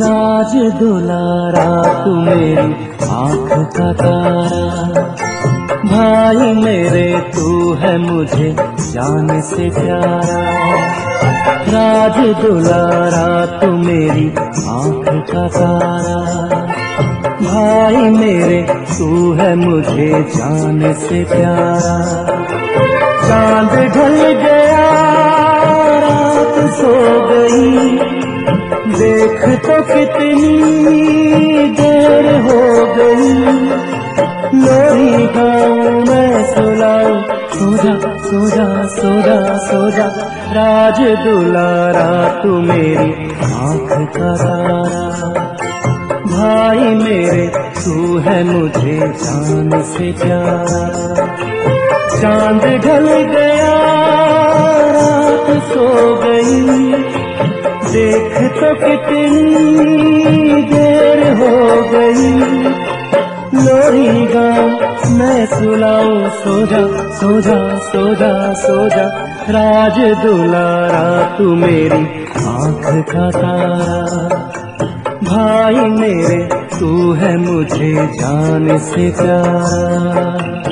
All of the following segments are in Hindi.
राज दुलारा तू मेरी आँख का तारा, भाई मेरे तू है मुझे जान से प्यारा। राज दुलारा तू मेरी आँख का तारा, भाई मेरे तू है मुझे जान से प्यारा। चांद ढल गया रात सो गई, देख तो कितनी देर हो गई। लोरी गाऊं मैं सुनाऊं, सो जा सो जा सो जा सो जा। राज दुलारा तू मेरी आँख का तारा, भाई मेरे तू है मुझे जान से प्यारा। चांद ढल गया रात सो गई, देख तो कितनी देर हो गई। लोरी गाऊं मैं सुनाऊं, सो जा सो जा सो जा सो जा। राज दुलारा तू मेरी आँख का तारा, भाई मेरे तू है मुझे जान से प्यारा।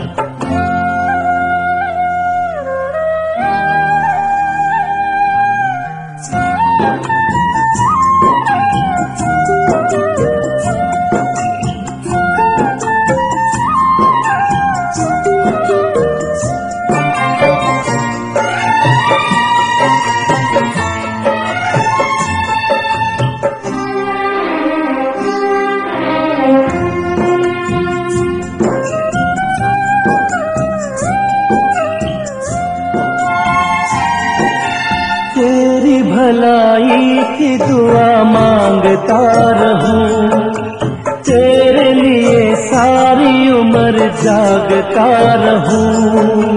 तेरी भलाई की दुआ मांगता रहूं, तेरे लिए सारी उम्र जागता रहूं।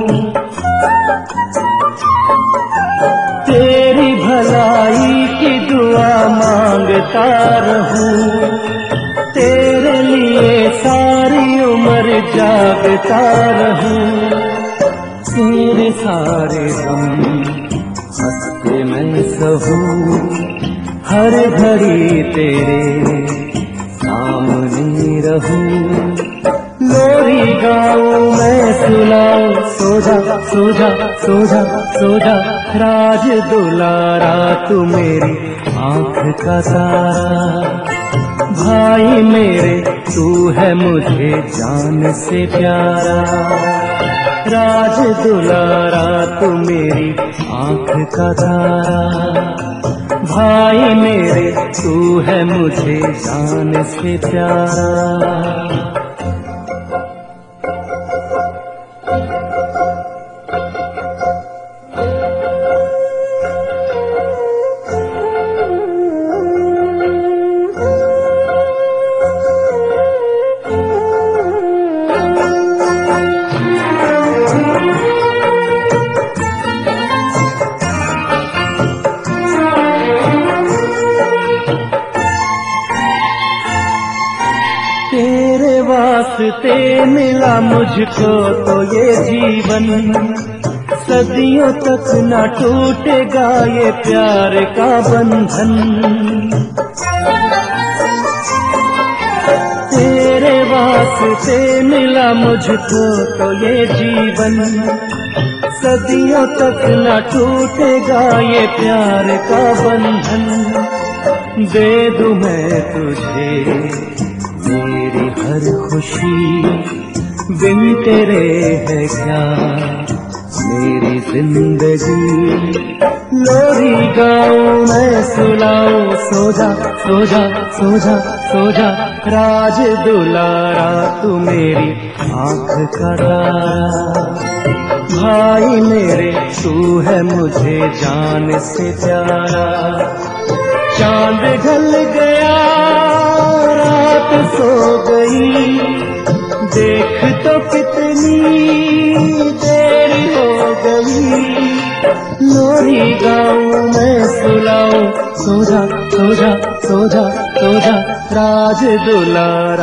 तेरी भलाई की दुआ मांगता रहूं, तेरे लिए सारी उम्र जागता रहूं। तेरे सारे गम हंसते मैं सहूं, हर घड़ी तेरे सामने रहूं। लोरी गाऊं मैं सुनाऊं, सो जा सो जा सो जा सो जा। राज दुलारा तू मेरी आँख का तारा, भाई मेरे तू है मुझे जान से प्यारा। राज दुलारा तू मेरी आँख का तारा, भाई मेरे तू है मुझे जान से प्यारा। तेरे वास्ते मिला मुझको तो ये जीवन, सदियों तक न टूटेगा ये प्यार का बंधन। तेरे वास्ते मिला मुझको तो ये जीवन, सदियों तक न टूटेगा ये प्यार का बंधन। दे दूं मैं तुझे मेरी हर खुशी, बिन तेरे है क्या मेरी जिंदगी। लोरी गाऊं मैं सुनाऊं, सो जा सो जा सो जा सो जा। राज दुलारा तू मेरी आँख का तारा, भाई मेरे तू है मुझे जान से प्यारा। चांद ढल गया रात सो गई, देख तो कितनी देर हो गई। लोरी गाऊं मैं सुनाऊं, सो जा सो जा सो जा सो जा। राज दुलारा